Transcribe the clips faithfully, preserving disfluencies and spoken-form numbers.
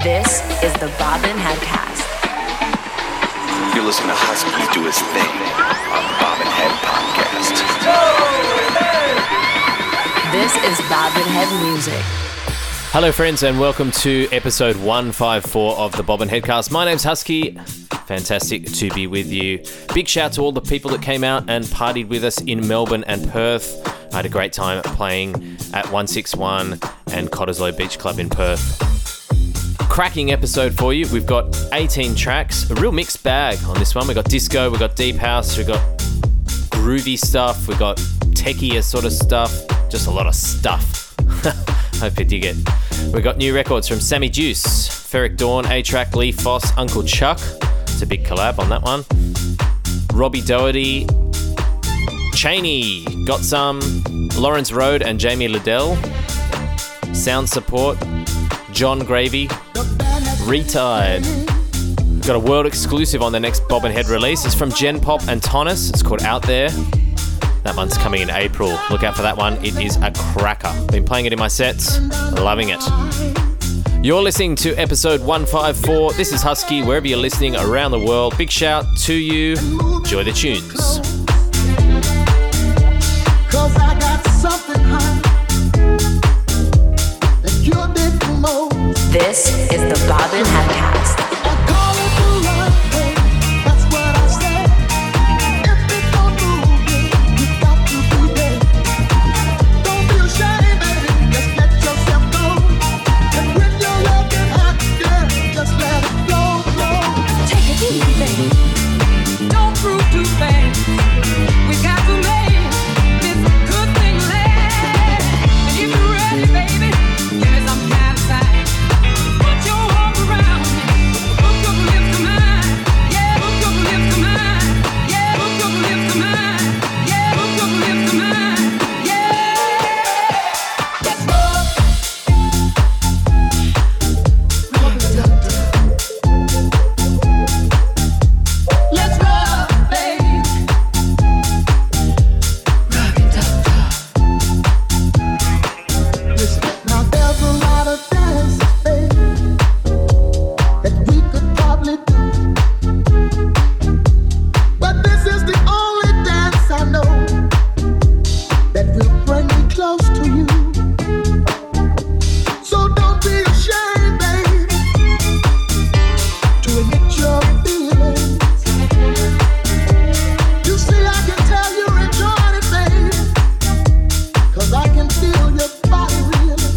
This is the Bobbin Headcast. You're listening to Husky do his thing on the Bobbin Head Podcast. This is Bobbin Head Music. Hello friends and welcome to episode one fifty-four of the Bobbin Headcast. My name's Husky. Fantastic to be with you. Big shout to all the people that came out and partied with us in Melbourne and Perth. I had a great time playing at one sixty-one and Cottesloe Beach Club in Perth. Cracking episode for you. We've got eighteen tracks, a real mixed bag on this one. We've got disco, we've got deep house, we've got groovy stuff, we've got techier sort of stuff, just a lot of stuff. Hope you dig it. We've got new records from Sammy Juice, Ferric Dawn, A-Track, Lee Foss, Uncle Chuck. It's a big collab on that one. Robbie Doherty, Cheney, got some, Lawrence Road and Jamie Liddell. Sound Support, John Gravy, Retired. We've got a world exclusive on the next Bobbin Head release. It's from Gen Pop and Tonnis. It's called Out There. That one's coming in April. Look out for that one. It is a cracker. Been playing it in my sets. Loving it. You're listening to episode one fifty-four. This is Husky, wherever you're listening around the world. Big shout to you. Enjoy the tunes. Cause I got something hot that you didn't know. This is the Bobbin Headcast. I call it the love, baby. That's what I said. If it don't move you, you got to be there. Don't be ashamed, baby. Just let yourself go. And when you're looking hot, girl, just let it flow, flow. Take it easy, baby. Don't prove too fast. We got to make this good thing last. And if you're ready, baby, give me some kind of sign. Put your arm around me. Hook your lips to mine. Yeah, hook your lips to mine. Yeah, hook your lips to mine. Yeah, hook your lips to mine. Yeah. Let's go. Let's rock, baby. Listen, now there's a lot of dances, baby, that we could probably do. But this is the only dance I know that will bring me close to you. So don't be ashamed, baby, to admit your feelings. You see, I can tell you're enjoying it, baby, 'cause I can feel your body reeling.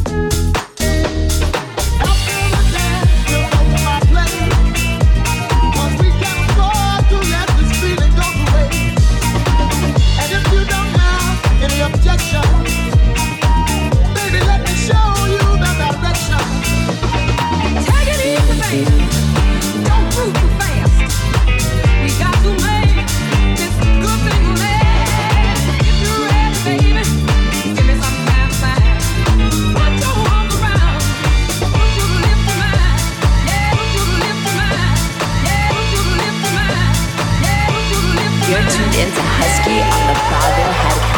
After the dance, you'll go to my place, 'cause we can't afford to let this feeling go away. And if you don't have any objection, baby, let me show you the direction. Take it easy, baby. Don't move too fast. We got to make this good thing last. If you're ready, baby, give me some kind of sign. Put your arm around me. Put your lips to mine. Yeah, put your lips to mine. Yeah, put your lips to mine. Yeah, put your lips to mine. You're tuned into Husky on the Bobbin Headcast.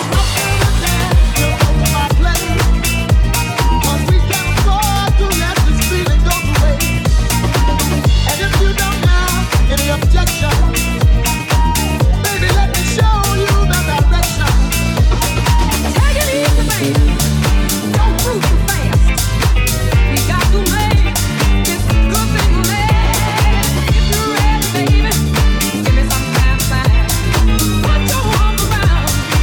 Take it easy, baby. Don't move too fast. We got to make this good thing last. If you're ready, baby, give me some kind of sign. Put your arm around me.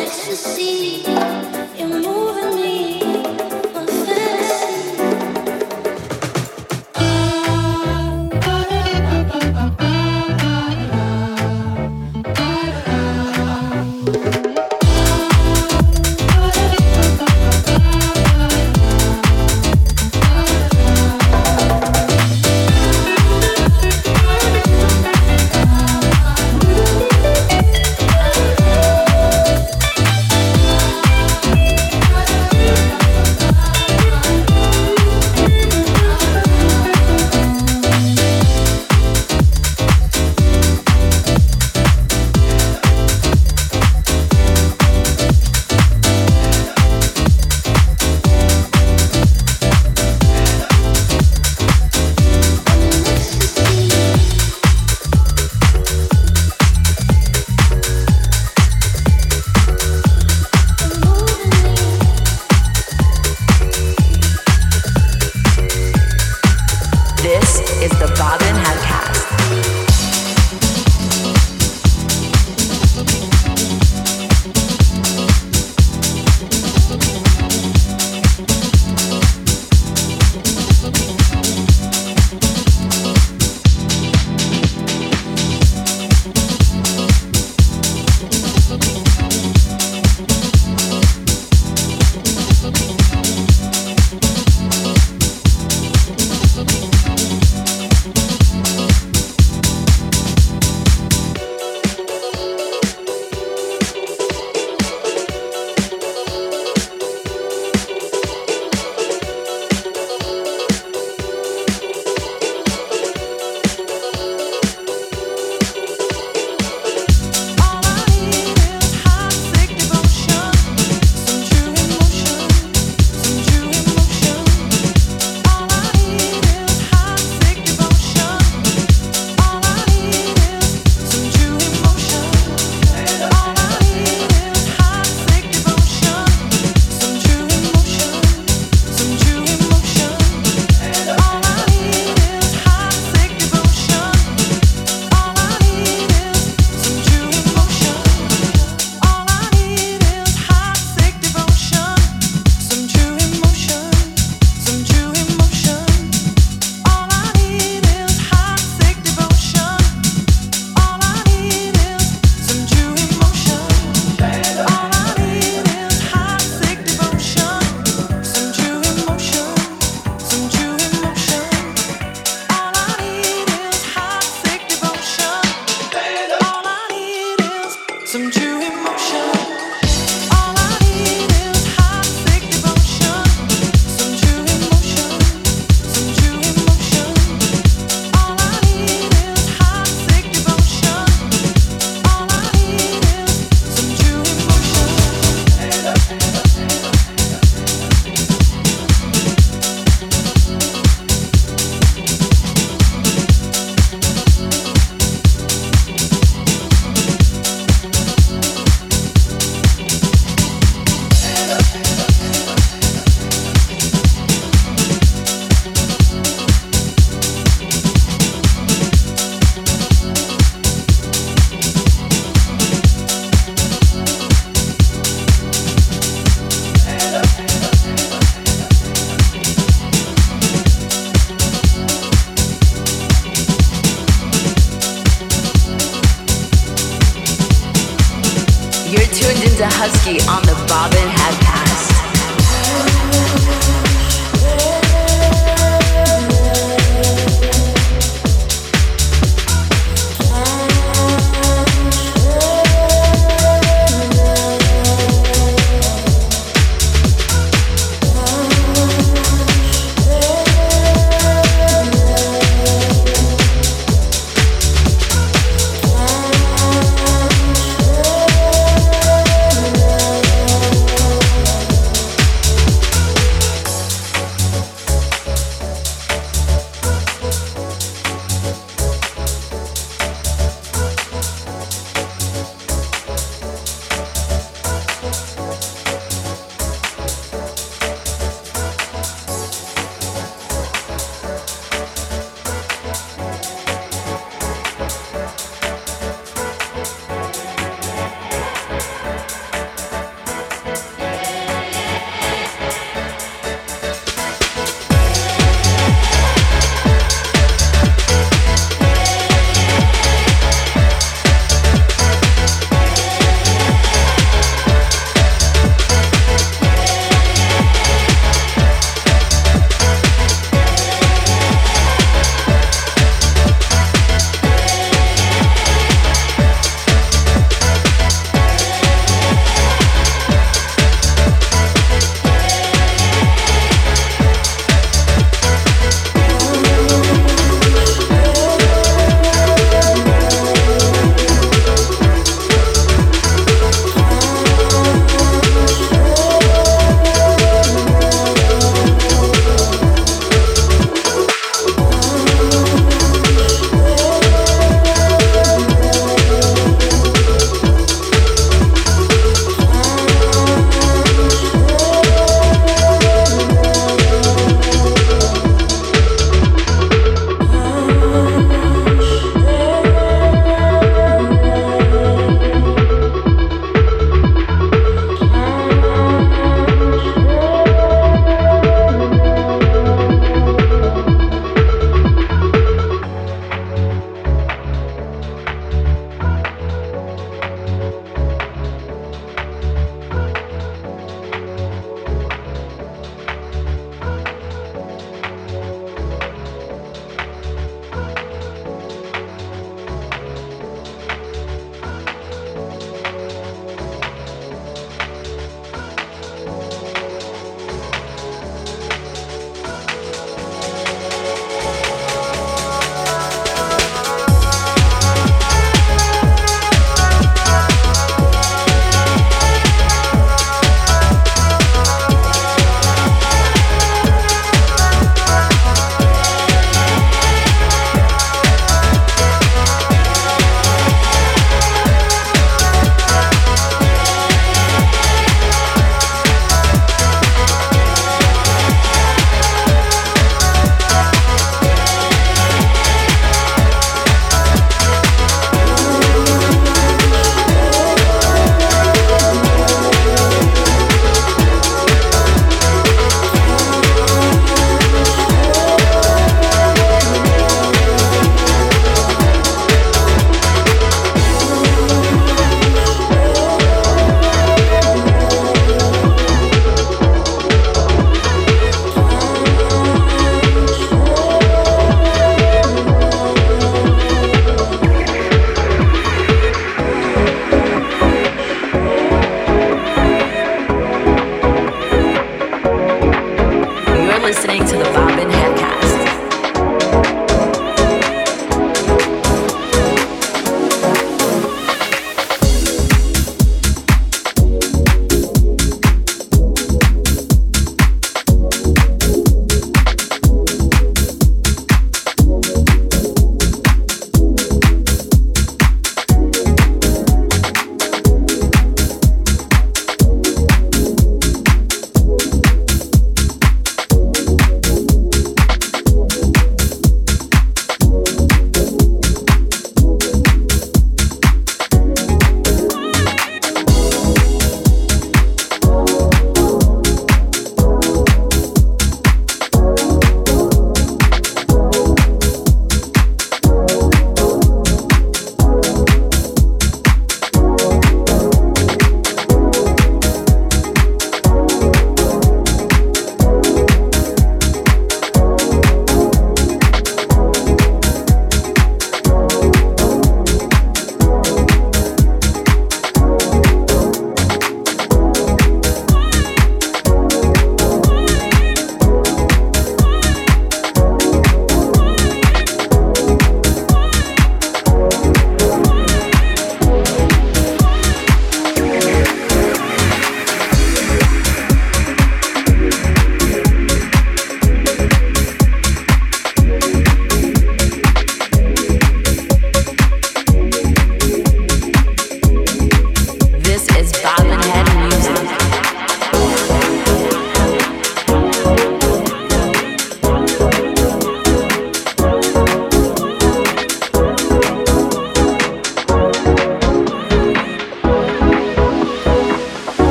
to Husky on the Bobbin Headcast.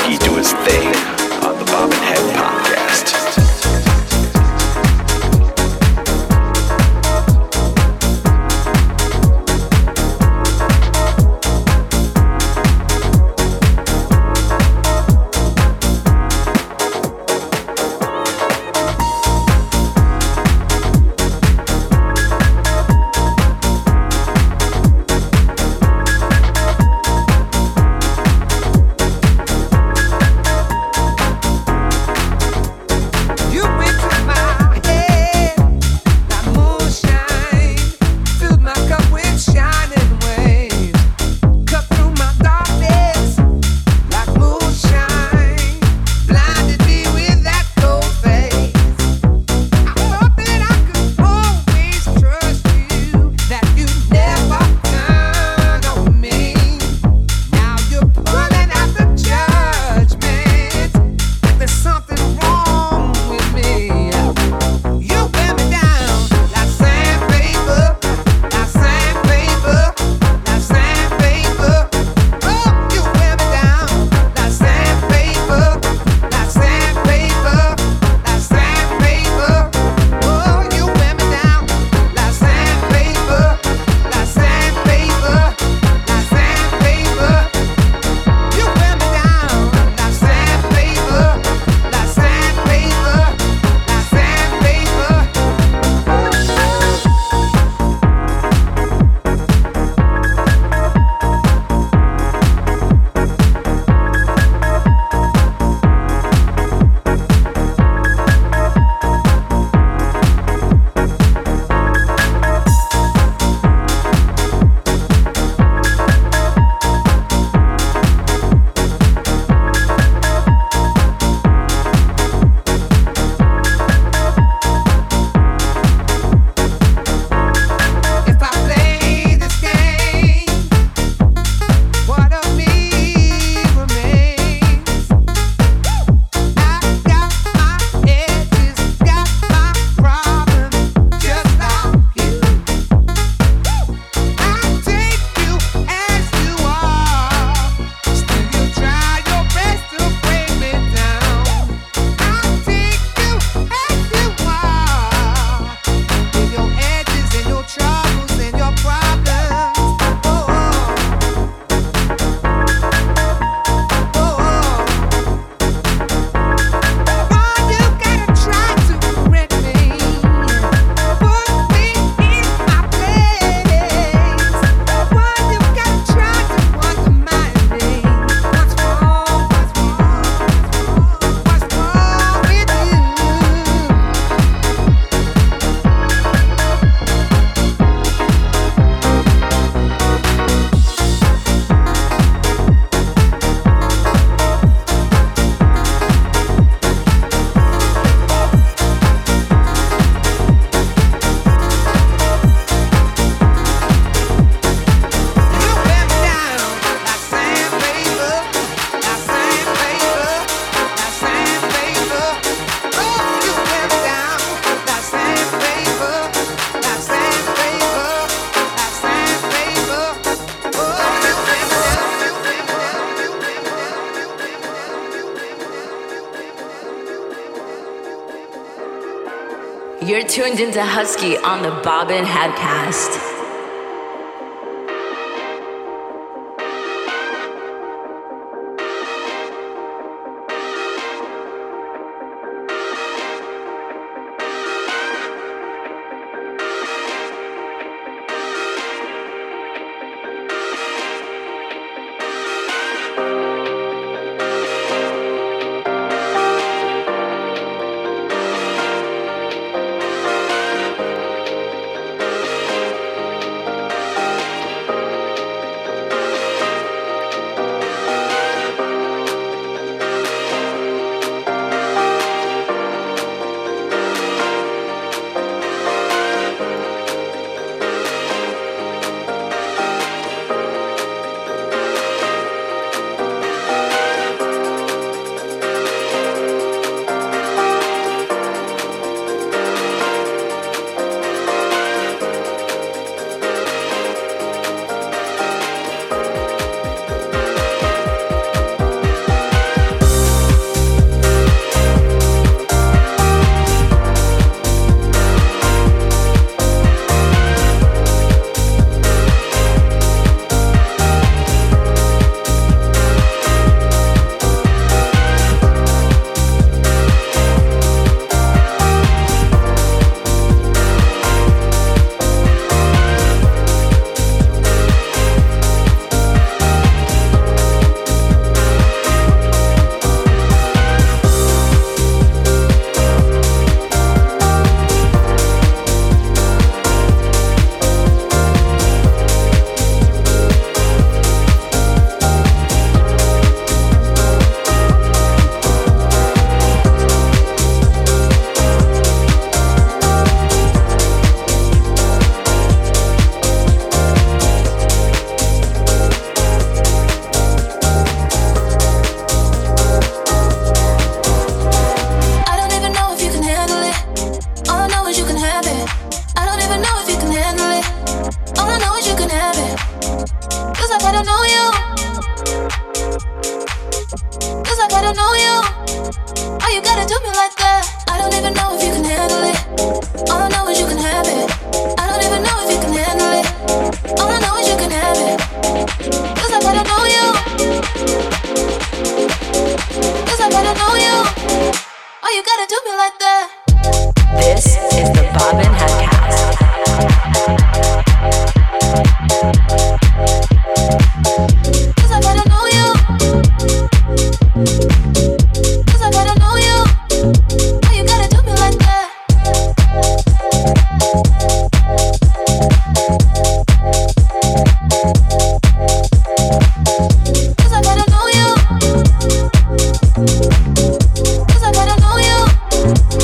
Husky do his thing on the Bob and Head Podcast. You're tuned into Husky on the Bobbin Headcast. know you. Why you gotta do me like that? I don't even know if you can handle it. All I know is you can have it. I don't even know if you can handle it. All I know is you can have it. Cause I gotta know you. Cause I gotta know you. Why you gotta do me like that? This is the Bobbin Headcast. Cause I gotta know you. Cause I gotta know you. Why you gotta do me like that? Cause I gotta know you. Cause I gotta know you.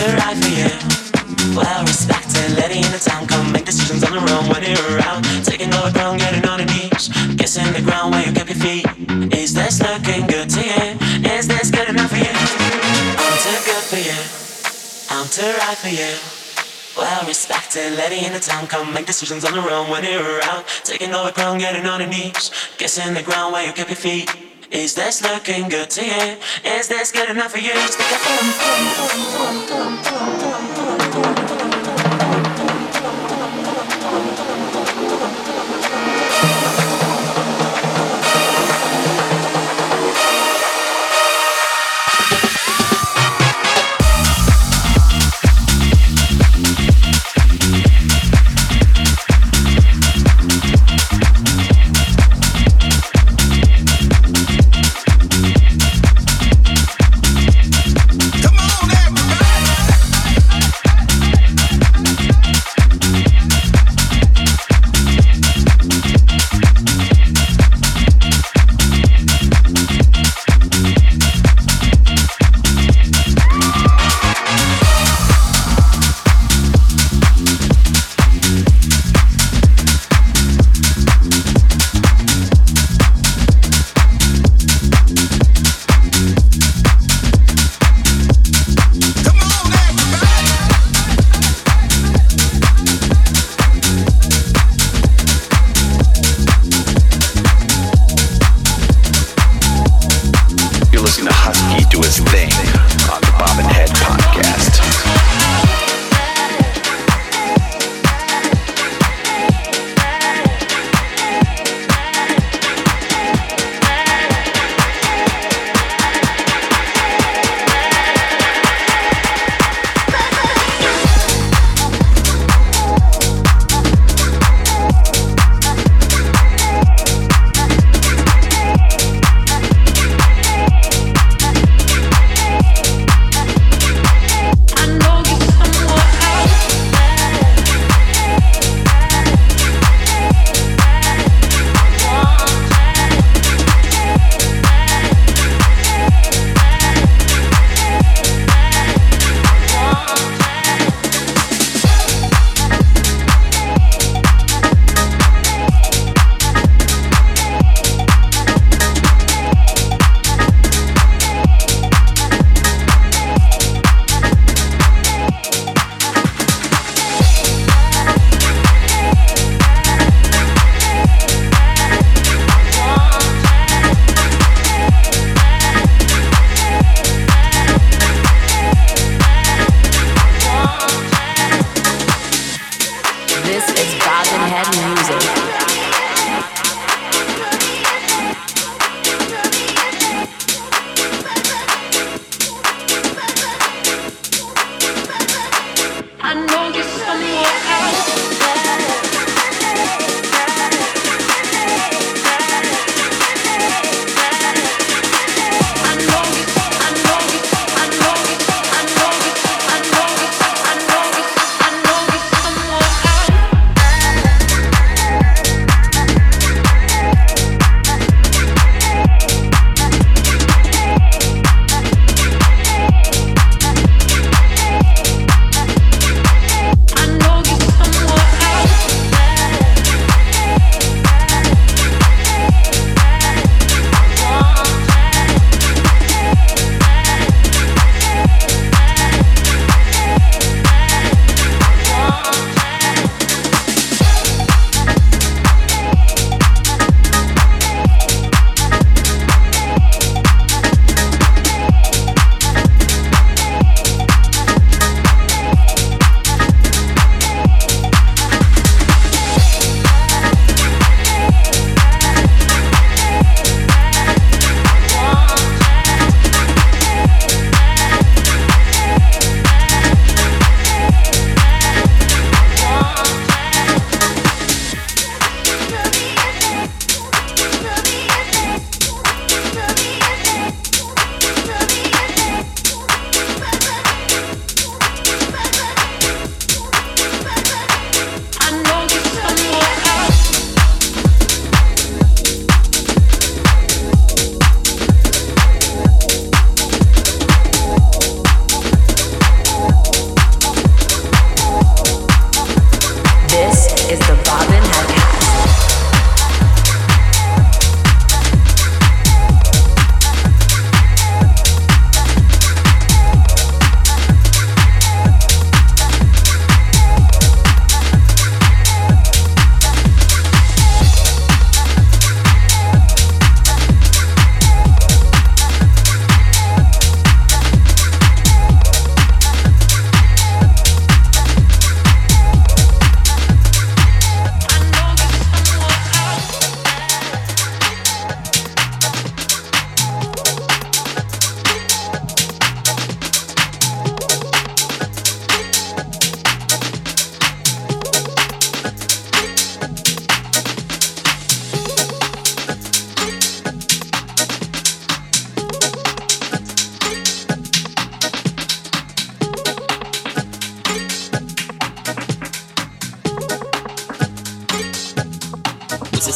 right for you. Well respected, lady in the town, come make decisions on her own when you're around. Taking over ground, getting on her knees, kissing the ground where you kept your feet. Is this looking good to you? Is this good enough for you? I'm too good for you. I'm too right for you. Well respected, lady in the town, come make decisions on her own when you're around. Taking over ground, getting on her knees, kissing the ground where you kept your feet. Is this looking good to you? Is this good enough for you? Stick it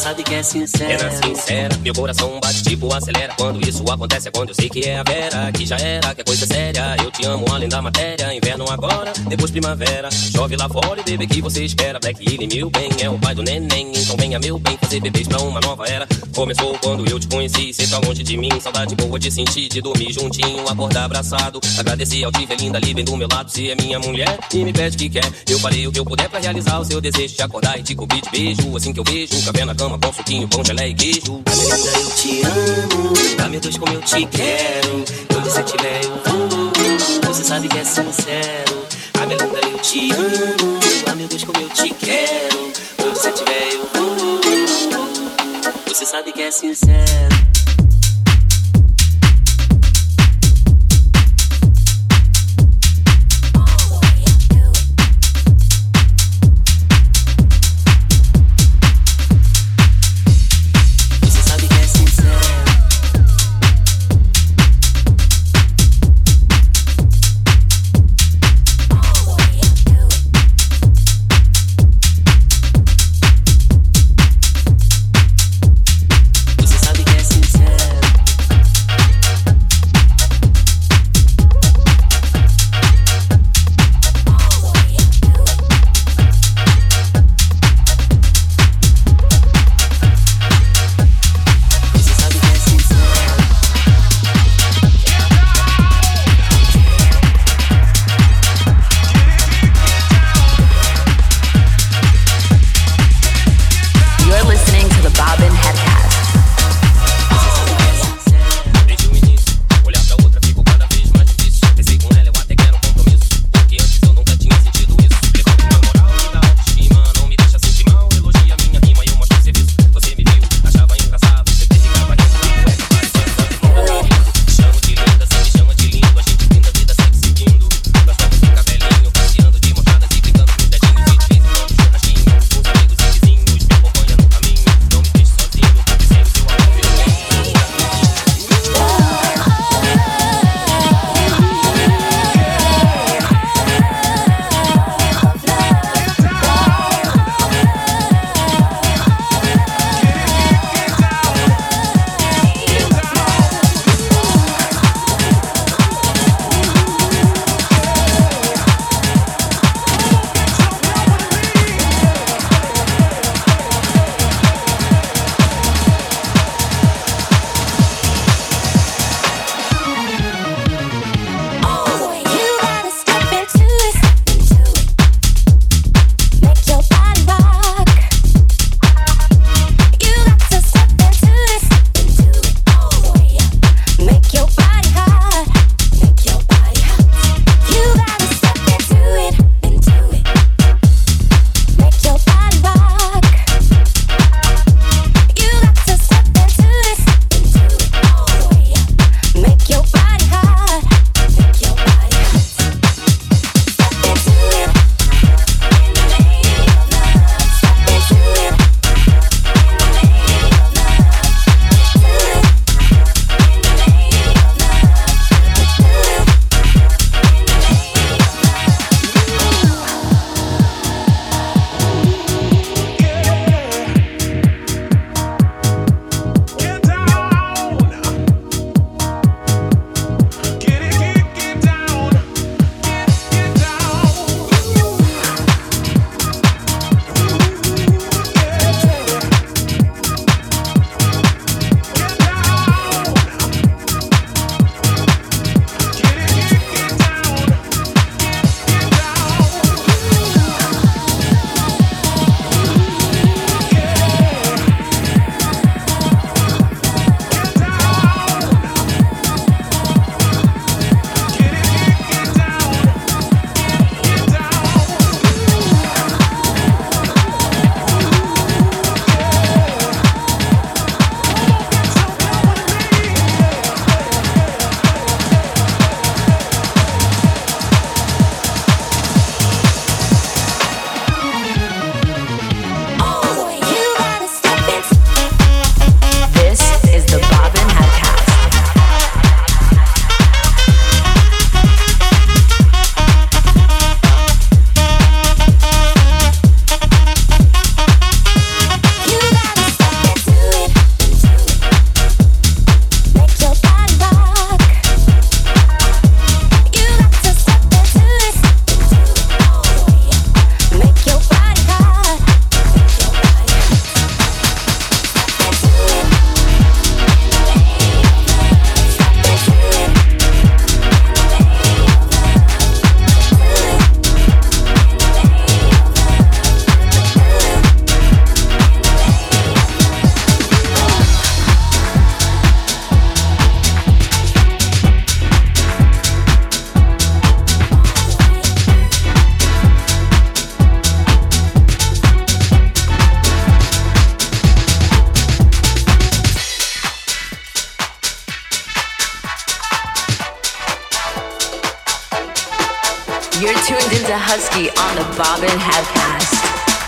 sabe que é sincera. É na sincera, meu coração bate tipo acelera. Quando isso acontece é quando eu sei que é a Vera. Que já era, que é coisa séria. Eu te amo além da matéria. Inverno agora, depois primavera. Chove lá fora e bebê que você espera. Black Hill, meu bem, é o pai do neném. Então venha meu bem, fazer bebês pra uma nova era. Começou quando eu te conheci, cê tá longe de mim. Saudade boa de sentir, de dormir juntinho, acordar abraçado. Agradeci ao te ver linda ali bem do meu lado. Se é minha mulher e me pede o que quer, eu farei o que eu puder pra realizar o seu desejo de acordar e te cobrir de beijo. Assim que eu vejo, café na cama com suquinho, pão, gelé e queijo. A minha linda, eu te amo. Ah, meu Deus, como eu te quero. Onde você estiver, eu vou. Você sabe que é sincero. Ah, minha linda, eu te amo. Ah, meu Deus, como eu te quero. Onde você estiver, eu vou. Você sabe que é sincero. Você sabe que é sincero. You're tuned into Husky on the Bobbin Hadcast.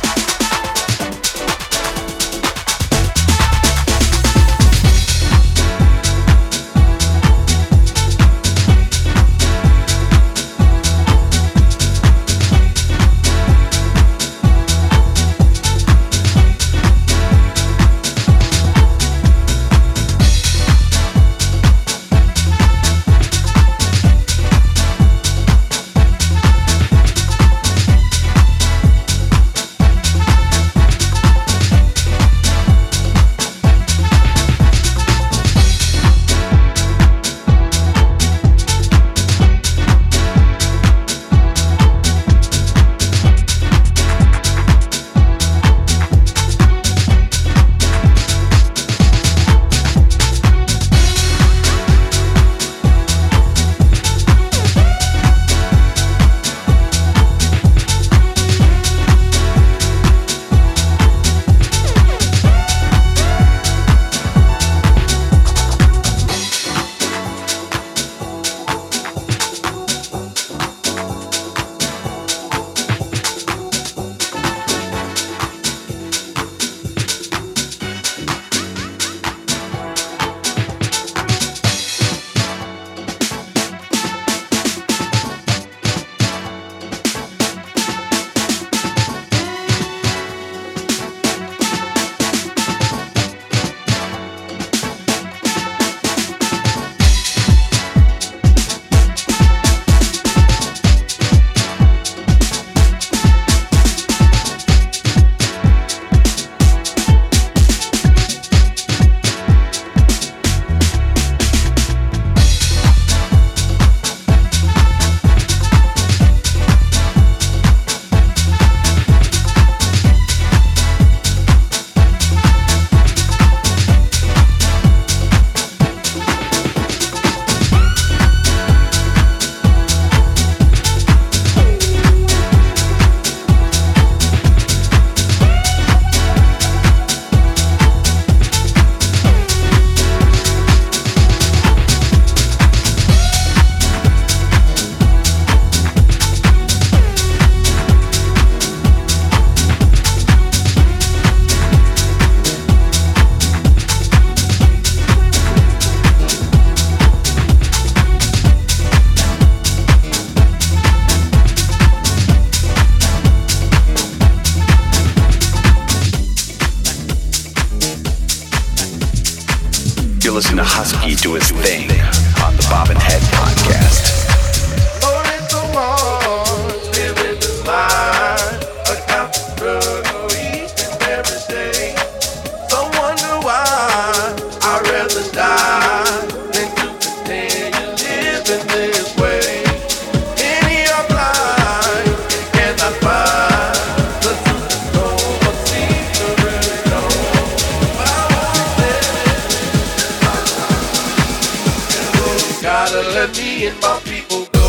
You're listening to Husky do his thing on the Bobbin Head Podcast. Rolling the walls, living the life, a couch struggle each and every day. Some wonder why I'd rather die than to continue living this way. Any of life cannot find the truth, no one seems to really know. But I won't let it. Gotta let me and my people go.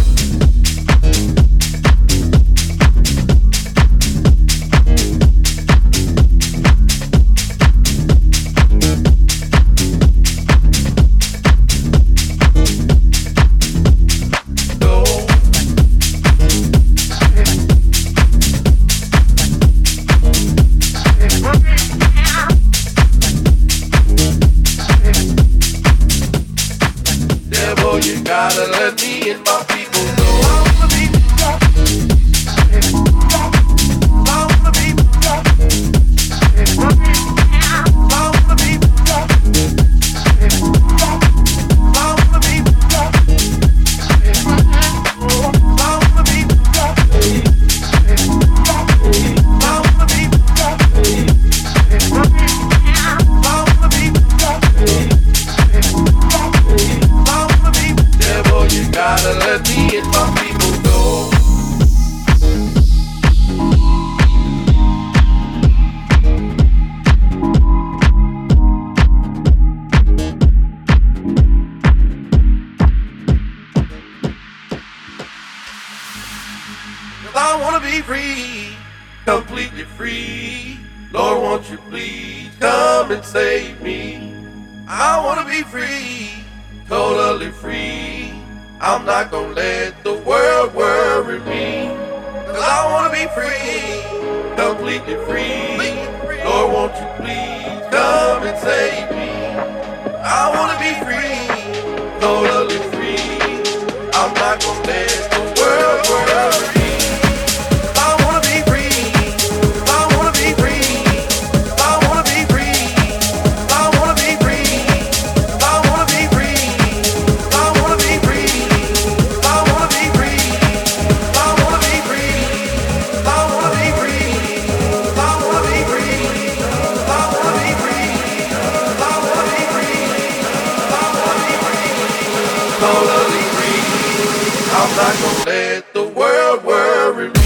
Devil, you gotta let me and my people go. I wanna be rock. I wanna be rock. I wanna be rock. I wanna be rock. I wanna be rock. I wanna be rock. Devil, you gotta let me and my people go. Cause I wanna be free, completely free. Lord, won't you please come and save me? I wanna be free, totally free. I'm not gonna let the world worry me. Cause I wanna be free, completely free. Lord, won't you please come and save me? I wanna be free, totally free. I'm not gonna let the world worry me. I wanna be free, I wanna be free, I wanna be free, I wanna be free, I wanna be free, I wanna be free, I wanna be free, I wanna be free, I wanna be free, I wanna be free, I wanna be free, I wanna be free, I wanna be free, totally free. I'm not gonna let the world worry me.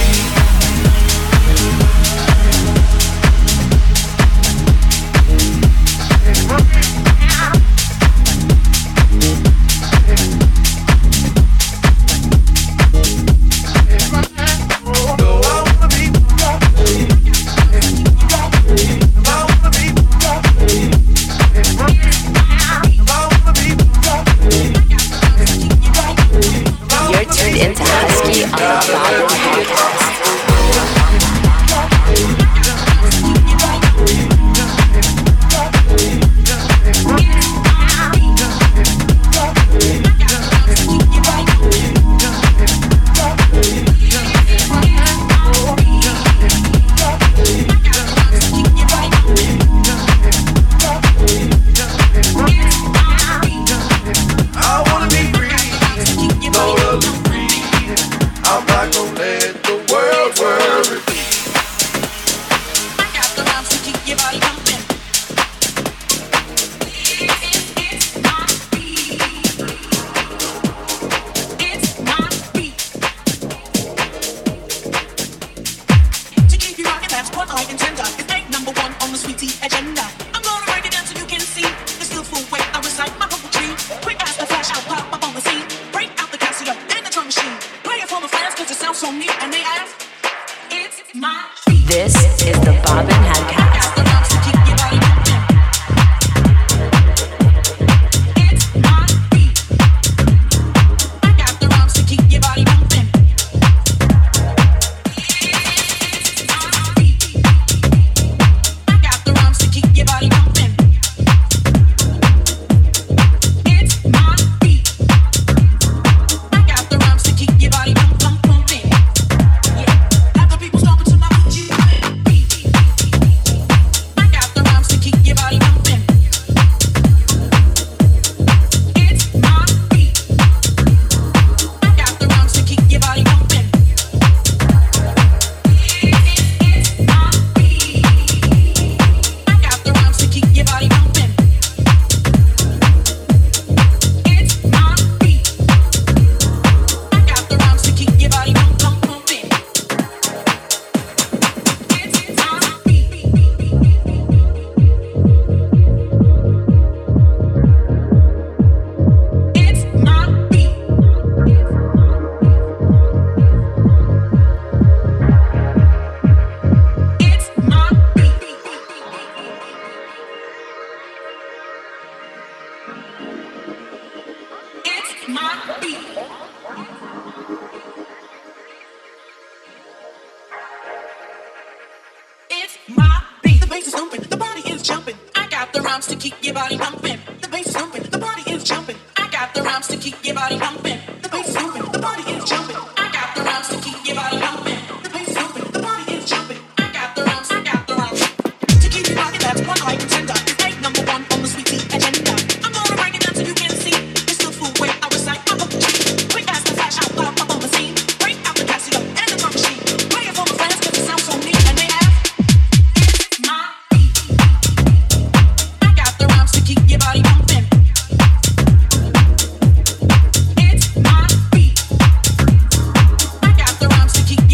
You're tuned into Husky on the Bobbin Podcast. I wanna be free, totally free. I'm not gonna let the world worry me. I got the rhymes to keep your body pumping. It's my beat. It's my beat. To keep you rocking, that's what I intend. It's make number one on the sweet tea agenda. I'm gonna break it down so you can see the skillful way I recite my poetry. Quick as the flash, I'll pop up on the scene. Break out the Casio and the drum machine. Play it for my fans 'cause it sounds so neat, and they ask, it's my beat. This is the Bobbin Headcast. Got the rhymes to keep your body pumping. It's my beat. I got the rhymes to keep your body pumping. It's my beat. I got the rhymes to keep your body pumping. It's my beat. I got the rhymes to keep your body pump, pump, pumping. Yeah, have the people stomping to my beat. I got the rhymes to keep your body pumping. It's my beat. I got the rhymes to keep your body pumping. It's my beat. I got the rhymes to keep your body pumping. It's my beat. I got the rhymes to keep your body pump, pump, pumping. It's my beat. It's my beat. It's my beat. It's my beat. It's my beat. The bass is thumping, the body is jumping. I got the rhymes to keep your body pumping. The bass is thumping, the body is jumping. I got the rhymes to keep your body pumping. The bass is thumping, the body is jumping. I got the rhymes to keep your body pumping. The bass is thumping, the body is jumping. I got the rhymes, I got the rhymes to keep you rocking. That's what I intend. It's make number one on the sweet tea agenda. I'm gonna break it down so you can see the skillful way I recite my poetry. Quick as the flash, I'll pop up on the scene. Break out the Casio and the drum machine. Play it for my fans 'cause it sounds so neat, and they ask, it's my beat. I got the rhymes to keep your body pumping. It's my beat. I got the rhymes to keep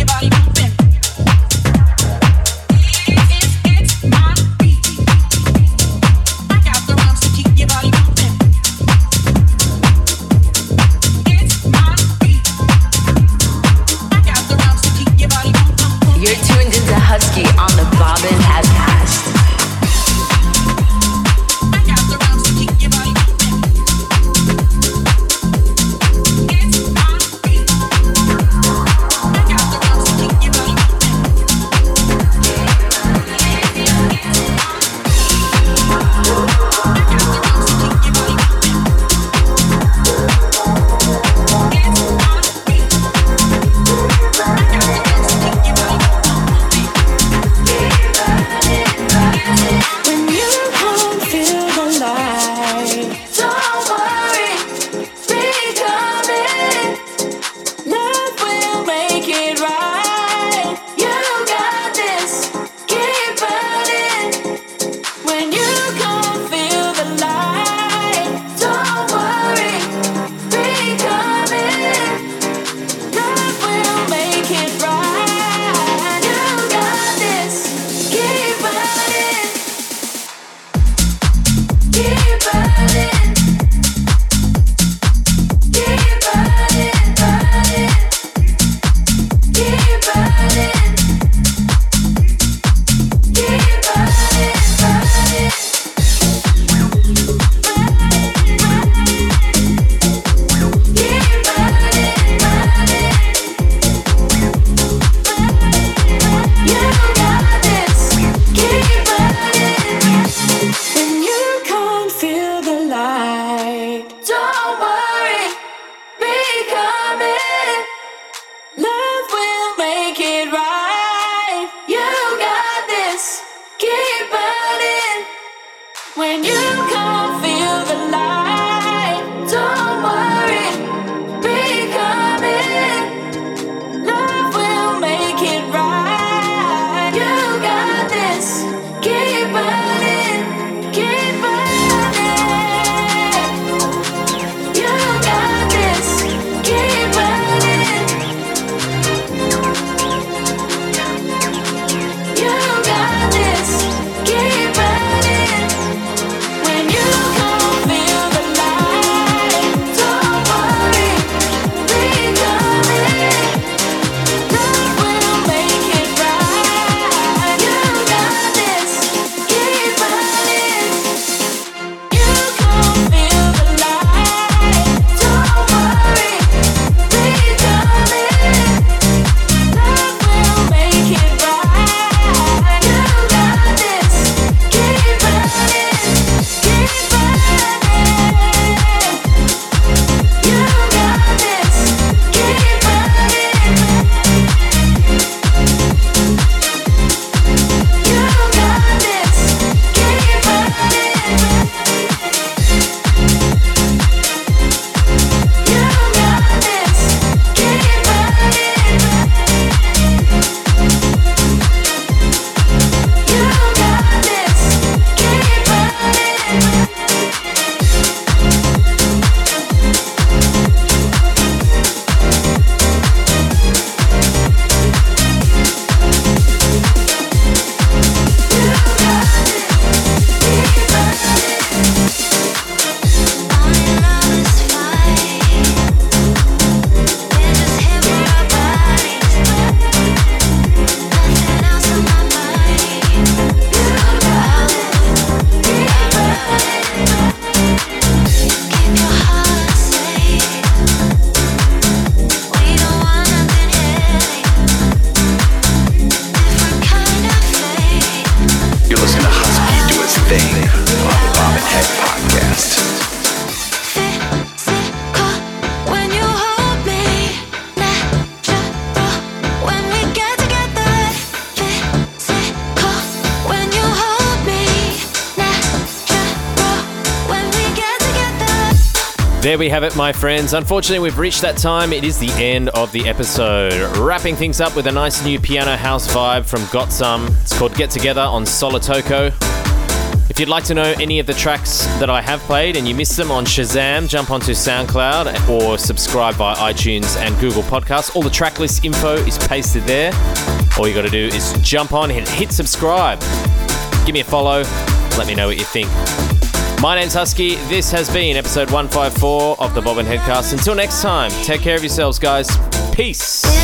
There we have it, my friends. Unfortunately, we've reached that time. It is the end of the episode. Wrapping things up with a nice new piano house vibe from Got Some. It's called Get Together on Solotoko. If you'd like to know any of the tracks that I have played and you missed them on Shazam, jump onto SoundCloud or subscribe via iTunes and Google Podcasts. All the track list info is pasted there. All you got to do is jump on and hit subscribe. Give me a follow. Let me know what you think. My name's Husky. This has been episode one fifty-four of the Bobbin Headcast. Until next time, take care of yourselves, guys. Peace.